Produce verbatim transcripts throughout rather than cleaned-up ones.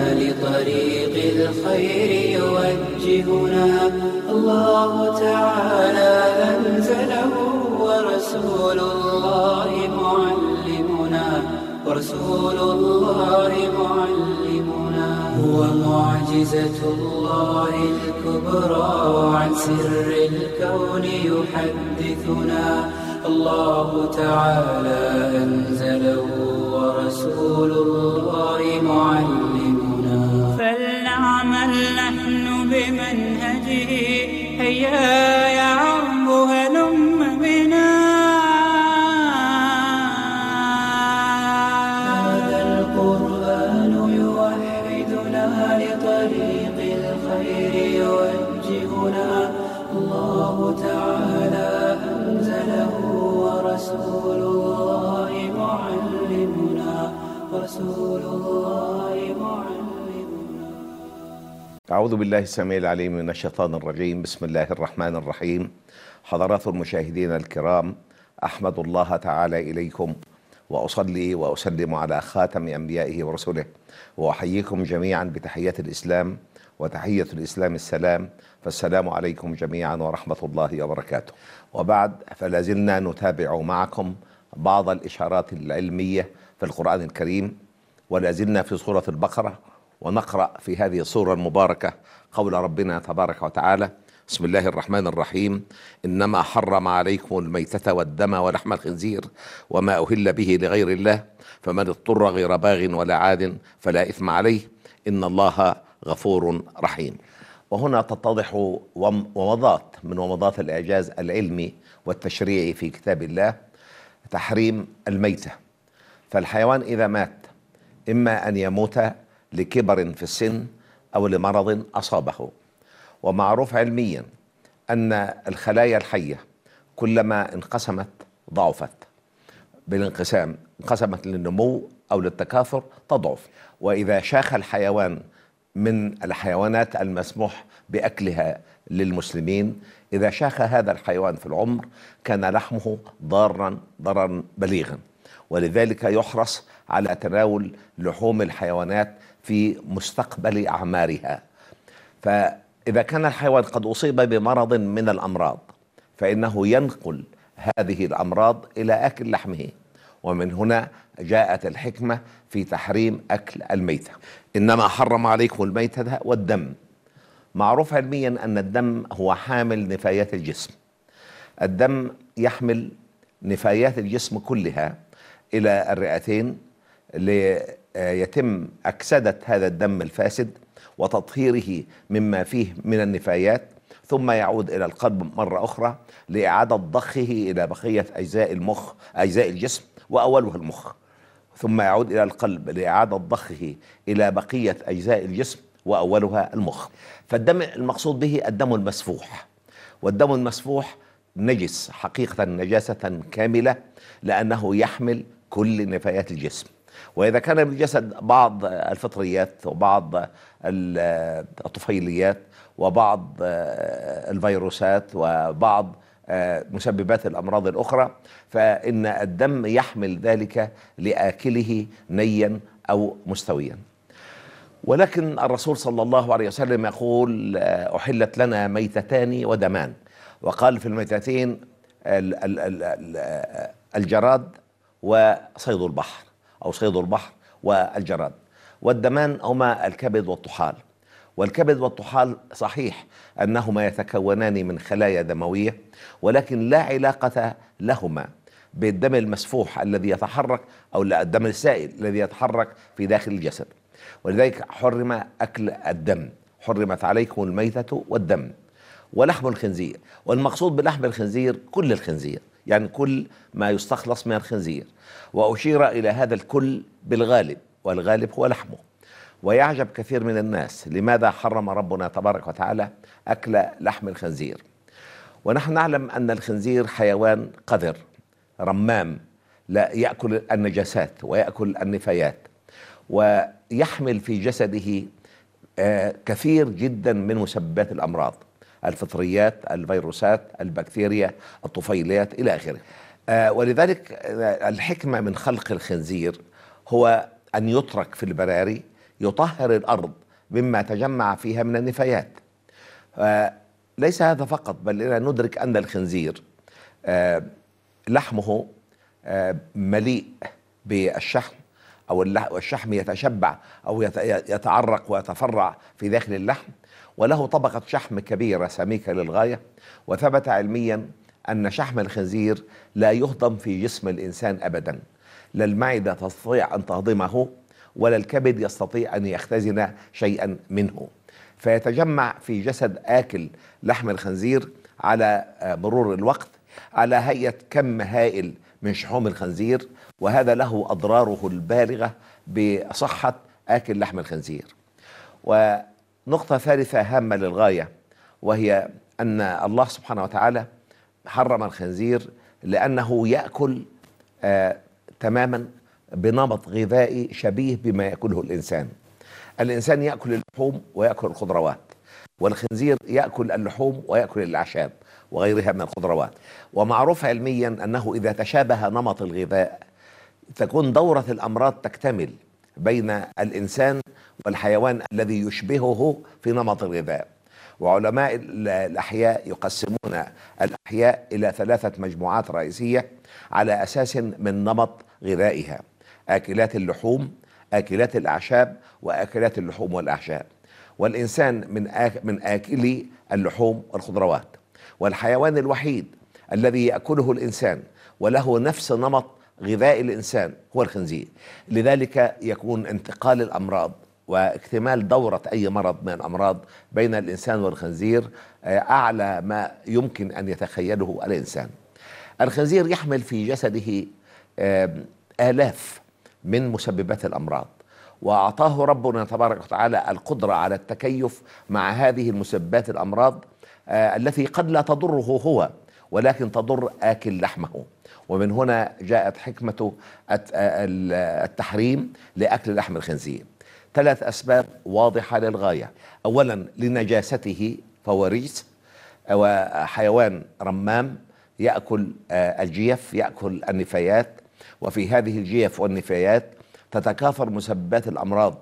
لطريق الخير يوجهنا. الله تعالى أنزله ورسول الله معلمنا ورسول الله معلمنا. هو معجزة الله الكبرى وعن سر الكون يحدثنا. الله تعالى أنزله ورسول الله معلمنا. فلنعمل نحن بمنهجه، هيا يا عرب هلم بنا. هذا القرآن يوحدنا لطريق الخير يوجهنا. الله تعالى أنزله ورسول الله معلمنا ورسول الله معلمنا. أعوذ بالله السميع العليم من الشيطان الرجيم. بسم الله الرحمن الرحيم. حضرات المشاهدين الكرام، أحمد الله تعالى إليكم وأصلي وأسلم على خاتم أنبيائه ورسله، وأحييكم جميعا بتحية الإسلام، وتحية الإسلام السلام، فالسلام عليكم جميعا ورحمة الله وبركاته. وبعد، فلازلنا نتابع معكم بعض الإشارات العلمية في القرآن الكريم، ولازلنا في سورة البقرة، ونقرأ في هذه السورة المباركة قول ربنا تبارك وتعالى: بسم الله الرحمن الرحيم. إنما حرم عليكم الميتة والدم ولحم الخنزير وما أهل به لغير الله، فمن اضطر غير باغ ولا عاد فلا إثم عليه، إن الله غفور رحيم. وهنا تتضح ومضات من ومضات الإعجاز العلمي والتشريعي في كتاب الله تحريم الميتة. فالحيوان إذا مات إما أن يموت لكبر في السن أو لمرض أصابه. ومعروف علميا أن الخلايا الحية كلما انقسمت ضعفت. بالانقسام انقسمت للنمو أو للتكاثر تضعف. وإذا شاخ الحيوان من الحيوانات المسموح بأكلها للمسلمين، إذا شاخ هذا الحيوان في العمر كان لحمه ضارا ضررا بليغا، ولذلك يحرص على تناول لحوم الحيوانات في مستقبل أعمارها. فإذا كان الحيوان قد أصيب بمرض من الأمراض فإنه ينقل هذه الأمراض إلى أكل لحمه، ومن هنا جاءت الحكمة في تحريم أكل الميتة. إنما حرم عليكم الميتة والدم. معروف علميا أن الدم هو حامل نفايات الجسم. الدم يحمل نفايات الجسم كلها إلى الرئتين ليتم أكسدة هذا الدم الفاسد وتطهيره مما فيه من النفايات، ثم يعود إلى القلب مرة أخرى لإعادة ضخه إلى بقية أجزاء المخ أجزاء الجسم وأولها المخ، ثم يعود إلى القلب لإعادة ضخه إلى بقية أجزاء الجسم وأولها المخ. فالدم المقصود به الدم المسفوح، والدم المسفوح نجس حقيقة، نجاسة كاملة، لأنه يحمل كل نفايات الجسم. وإذا كان بالجسد بعض الفطريات وبعض الطفيليات وبعض الفيروسات وبعض مسببات الأمراض الأخرى، فإن الدم يحمل ذلك لآكله نيا أو مستويا. ولكن الرسول صلى الله عليه وسلم يقول: أحلت لنا ميتتان ودمان. وقال في الميتتين الجراد وصيد البحر، أو صيد البحر والجراد. والدمان هما الكبد والطحال. والكبد والطحال صحيح أنهما يتكونان من خلايا دموية، ولكن لا علاقة لهما بالدم المسفوح الذي يتحرك، أو الدم السائل الذي يتحرك في داخل الجسد. ولذلك حرم أكل الدم. حرمت عليكم الميتة والدم ولحم الخنزير. والمقصود بلحم الخنزير كل الخنزير، يعني كل ما يستخلص من الخنزير. وأشير إلى هذا الكل بالغالب، والغالب هو لحمه. ويعجب كثير من الناس لماذا حرم ربنا تبارك وتعالى أكل لحم الخنزير. ونحن نعلم أن الخنزير حيوان قذر رمام، لا يأكل النجاسات ويأكل النفايات، ويحمل في جسده كثير جدا من مسببات الأمراض، الفطريات، الفيروسات، البكتيريا، الطفيليات إلى آخره. ولذلك الحكمة من خلق الخنزير هو أن يترك في البراري يطهر الأرض مما تجمع فيها من النفايات. ليس هذا فقط، بل إننا ندرك أن الخنزير لحمه مليء بالشحم، أو الشحم يتشبع أو يتعرق ويتفرع في داخل اللحم، وله طبقة شحم كبيرة سميكة للغاية. وثبت علميا أن شحم الخنزير لا يهضم في جسم الإنسان أبدا، لا المعدة تستطيع أن تهضمه ولا الكبد يستطيع أن يختزن شيئا منه، فيتجمع في جسد آكل لحم الخنزير على مرور الوقت على هيئة كم هائل من شحوم الخنزير، وهذا له أضراره البالغة بصحة آكل لحم الخنزير. ونقطة ثالثة هامة للغاية، وهي أن الله سبحانه وتعالى حرم الخنزير لأنه يأكل آه تماما بنمط غذائي شبيه بما يأكله الإنسان. الإنسان يأكل اللحوم ويأكل الخضروات، والخنزير يأكل اللحوم ويأكل الأعشاب وغيرها من الخضروات. ومعروف علميا أنه إذا تشابه نمط الغذاء تكون دورة الأمراض تكتمل بين الإنسان والحيوان الذي يشبهه في نمط الغذاء. وعلماء الأحياء يقسمون الأحياء إلى ثلاثة مجموعات رئيسية على أساس من نمط غذائها: آكلات اللحوم، آكلات الأعشاب، وآكلات اللحوم والأعشاب. والإنسان من آك من آكلي اللحوم والخضروات. والحيوان الوحيد الذي يأكله الإنسان وله نفس نمط غذاء الإنسان هو الخنزير. لذلك يكون انتقال الأمراض واكتمال دورة أي مرض من الأمراض بين الإنسان والخنزير أعلى ما يمكن أن يتخيله الإنسان. الخنزير يحمل في جسده آلاف من مسببات الأمراض، وأعطاه ربنا تبارك وتعالى القدرة على التكيف مع هذه المسببات الأمراض التي قد لا تضره هو ولكن تضر آكل لحمه. ومن هنا جاءت حكمة التحريم لأكل لحم الخنزير. ثلاث أسباب واضحة للغاية: أولا لنجاسته فهو ريس، وحيوان رمام يأكل الجيف، يأكل النفايات، وفي هذه الجيف والنفايات تتكاثر مسببات الأمراض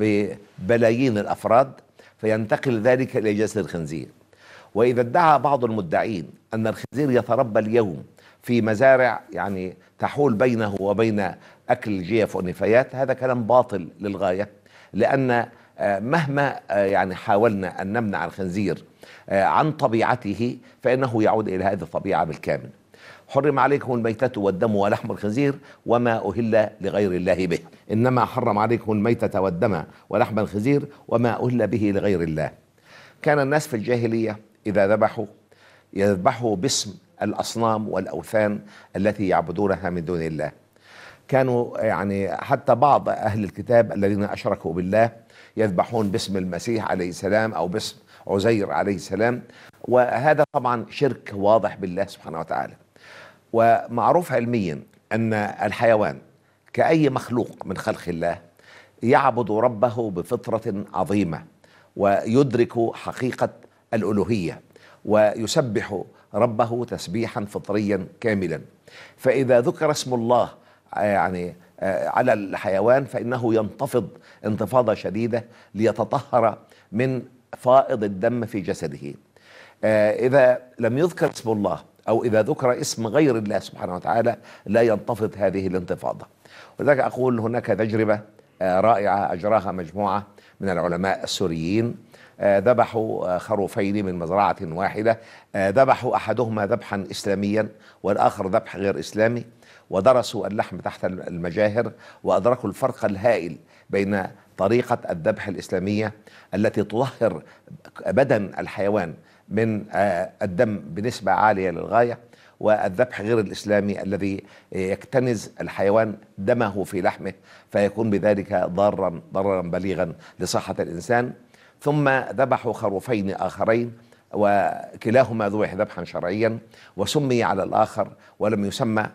ببلايين الأفراد، فينتقل ذلك إلى جسد الخنزير. وإذا ادعى بعض المدعين أن الخنزير يتربى اليوم في مزارع يعني تحول بينه وبين أكل الجيف والنفايات، هذا كلام باطل للغاية، لأن مهما يعني حاولنا أن نمنع الخنزير عن طبيعته فإنه يعود إلى هذه الطبيعة بالكامل. حرم عليكم الميتة والدم ولحم الخنزير وما أهل لغير الله به. إنما حرم عليكم الميتة والدم ولحم الخنزير وما أهل به لغير الله. كان الناس في الجاهلية إذا ذبحوا يذبحوا باسم الأصنام والأوثان التي يعبدونها من دون الله. كانوا يعني حتى بعض أهل الكتاب الذين أشركوا بالله يذبحون باسم المسيح عليه السلام أو باسم عزير عليه السلام، وهذا طبعا شرك واضح بالله سبحانه وتعالى. ومعروف علميا أن الحيوان كأي مخلوق من خلق الله يعبد ربه بفطرة عظيمة، ويدرك حقيقة الألوهية، ويسبح ربه تسبيحا فطريا كاملا. فإذا ذكر اسم الله يعني على الحيوان فإنه ينتفض انتفاضة شديدة ليتطهر من فائض الدم في جسده. إذا لم يذكر اسم الله أو إذا ذكر اسم غير الله سبحانه وتعالى لا ينتفض هذه الانتفاضة. ولذلك أقول هناك تجربة رائعة أجراها مجموعة من العلماء السوريين، ذبحوا خروفين من مزرعة واحدة، ذبحوا أحدهما ذبحا إسلاميا والآخر ذبح غير إسلامي، ودرسوا اللحم تحت المجاهر وأدركوا الفرق الهائل بين طريقة الذبح الإسلامية التي تطهر بدن الحيوان من الدم بنسبة عالية للغاية، والذبح غير الإسلامي الذي يكتنز الحيوان دمه في لحمه فيكون بذلك ضارا ضررا بليغا لصحة الإنسان. ثم ذبحوا خروفين آخرين وكلاهما ذبح ذبحا شرعيا، وسمي على الآخر ولم يسمى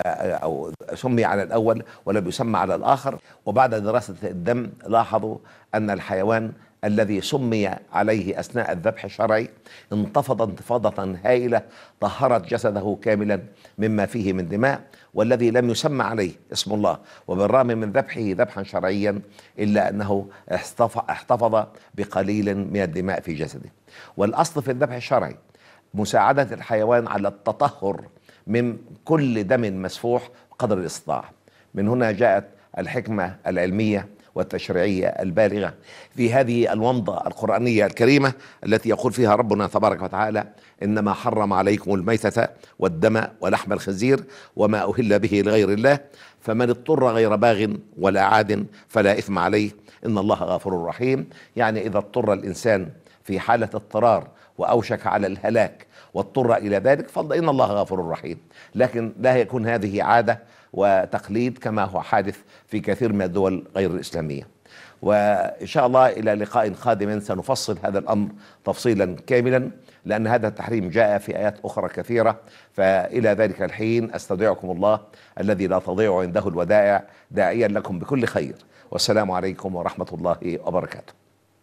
أو سمي على الأول ولم يسمى على الآخر. وبعد دراسة الدم لاحظوا أن الحيوان الذي سمي عليه أثناء الذبح الشرعي انتفض انتفاضة هائلة طهرت جسده كاملا مما فيه من دماء، والذي لم يسمى عليه اسم الله وبالرغم من ذبحه ذبحا شرعيا إلا أنه احتفظ بقليل من الدماء في جسده. والأصل في الذبح الشرعي مساعدة الحيوان على التطهر من كل دم مسفوح قدر الاستطاعة. من هنا جاءت الحكمة العلمية والتشريعية البالغة في هذه الومضة القرآنية الكريمة التي يقول فيها ربنا تبارك وتعالى: إنما حرم عليكم الميتة والدم ولحم الخنزير وما أهل به لغير الله فمن اضطر غير باغ ولا عاد فلا إثم عليه إن الله غفور رحيم. يعني إذا اضطر الإنسان في حالة اضطرار وأوشك على الهلاك واضطر إلى ذلك فإن الله غفور رحيم، لكن لا يكون هذه عادة وتقليد كما هو حادث في كثير من الدول غير الإسلامية. وإن شاء الله إلى لقاء قادم سنفصل هذا الأمر تفصيلا كاملا، لأن هذا التحريم جاء في آيات أخرى كثيرة. فإلى ذلك الحين أستودعكم الله الذي لا تضيع عنده الودائع، داعيا لكم بكل خير، والسلام عليكم ورحمة الله وبركاته.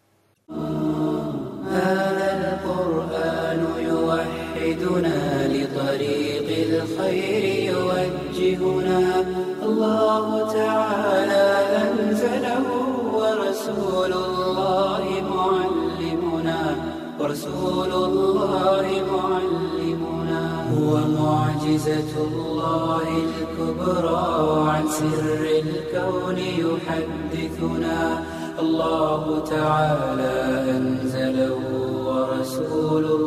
هذا القرآن يوحدنا لطريق الخير يوجهنا، الله تعالى أنزله ورسول الله معلمنا، ورسول الله معلمنا هو معجزة الله الكبرى، وعن سر الكون يحدثنا، الله تعالى أنزله ورسول الله